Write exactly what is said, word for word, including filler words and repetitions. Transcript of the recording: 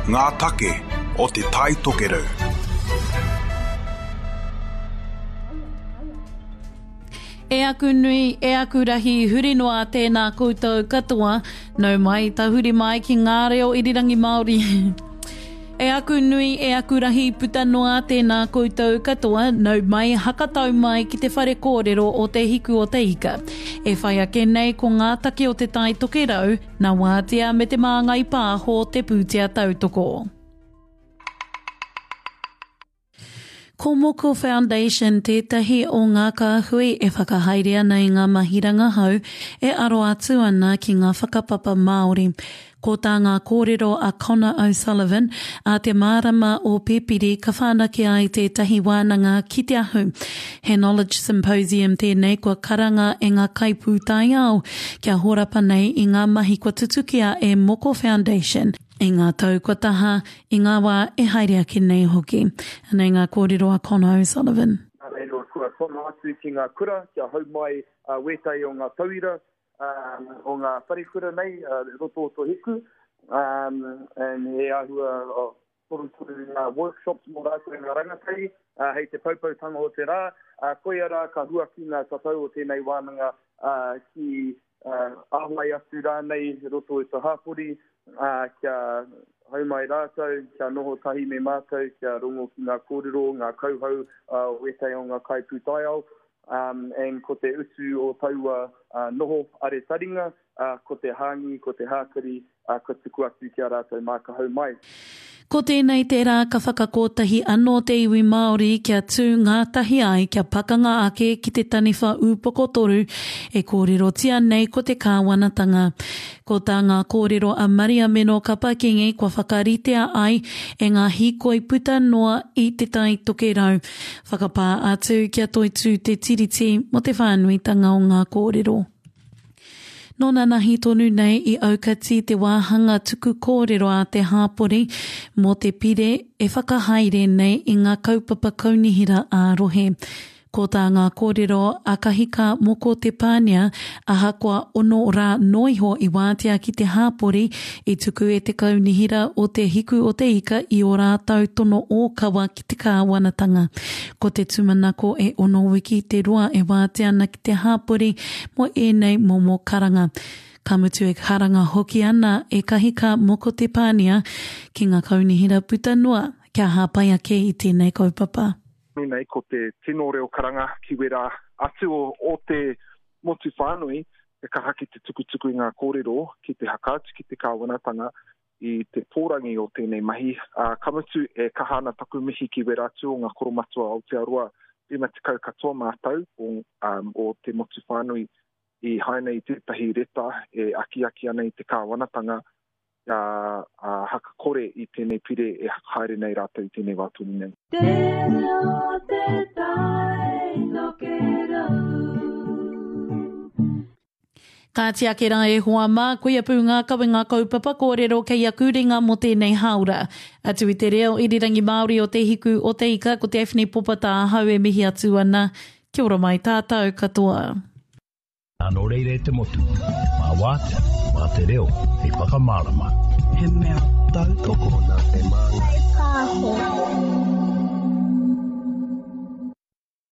ngā take o te tai tokerau. E aku nui, e aku rahi, huri noa tēnā koutou katoa, nau mai, ta huri mai ki ngā reo irirangi Māori. E aku nui, e aku rahi, puta noa tēnā koutou katoa, nau mai, hakatau mai ki te whare kōrero o te hiku o te ika. E whai ake nei ko ngā take o te tai tokerau, nā wātea me te māngai pāho te pūtea tautoko. Ko Moko Foundation tētahi o ngā kāhui e whakahairea nei ngā mahiranga hau e aro atu ana ki ngā whakapapa Māori. Ko tā ngā kōrero a Conor O'Sullivan a te mārama o Pepiri ka whānake ai tētahi wānanga ki te ahu. He Knowledge Symposium tēnei kua karanga e ngā kaipūtai au kia horapa nei i ngā mahi kua tutukia e Moko Foundation. I ngā tau kua taha, i ngā wā e haere ake nei hoki. Nei ngā kōrero a Conor O'Sullivan. E no kua whama atu ki ngā kura, kia hau mai uh, wetai o ngā tauira, um, o ngā wharikura nei, uh, roto o to hiku, um, and he ahua o toru toru ngā workshops mō rātou ngā rangatai, uh, hei te paupautanga o te rā, uh, koe ara ka hua ki ngā tatau o tēnei wānanga uh, ki uh, ahwai atu rānei roto i to hāpori, Uh, kia hau mai rātou, kia noho tahi me mātou, kia rongo ki ngā kōrero, ngā kauhau, uh, wetai o ngā kaipūtai au, um, and ko te utu o taua uh, noho are taringa, uh, ko te hāngi, ko te hākari, uh, ko tuku atu kia rātou mā ka hau mai. Ko tēnei tērā ka whakakotahi anō te iwi Māori kia tū ngā tahi ai kia pakanga ake ki te taniwha upoko toru e kōrero tia nei ko te kāwanatanga. Ko tā ngā kōrero a Maria Meno Kapakingi kua whakaritea ai e ngā hikoi puta noa i te tai tokerau. Whakapā atu kia toitu te tiriti mo te whānuitanga o ngā kōrero. Nōna nahi tonu nei i aukati te wāhanga tuku kōrero a te hāpori mō te pire e whakahaere nei i ngā kaupapa kaunihira a rohe. Ko tā ngā kōrero a kahika moko te pānia aha kua ono rā noiho i wātea ki te hāpori i tuku e te kaunihira o te hiku o te ika i o rātau tono o kawa ki te kāwanatanga. Ko te tumanako e ono wiki te roa e wātea na ki te hāpori mo e nei momo karanga. Kamutu e karanga hoki ana e kahika moko te pānia ki ngā kaunihira puta noa kia hāpai ake i tēnei kaupapa. Nei ko te tino reo karanga ki wera atu o, o te motu whānui e ka haki te tukutuku i ngā kōrero ki te hakatu ki te kāwanatanga i te pōrangi o tēnei mahi. Uh, kamutu e kahana taku mihi ki wera atu o ngā koromatua Aotearoa rima te kau katoa mātau o, um, o te motu whānui i haina i tētahi reta e aki aki ana i te kāwanatanga Uh, uh, haka kore i tēnei pire e haere nei rātou i tēnei wātuni nei. Tēnei te tai tokerau. Ka tia ke rā e hoa mā, koe apu ngā kawe ngā kaupapa kōrero kei a kūringa mo tēnei haura. Atu i te reo irirangi Māori o te hiku o te ika, ko te awhini popata hau e mihi atu ana. Kia ora mai tātou katoa. Anō reire te motu, mā wātea, mā te reo, hei whakamārama. He mea tau toko nā te māngai pāho.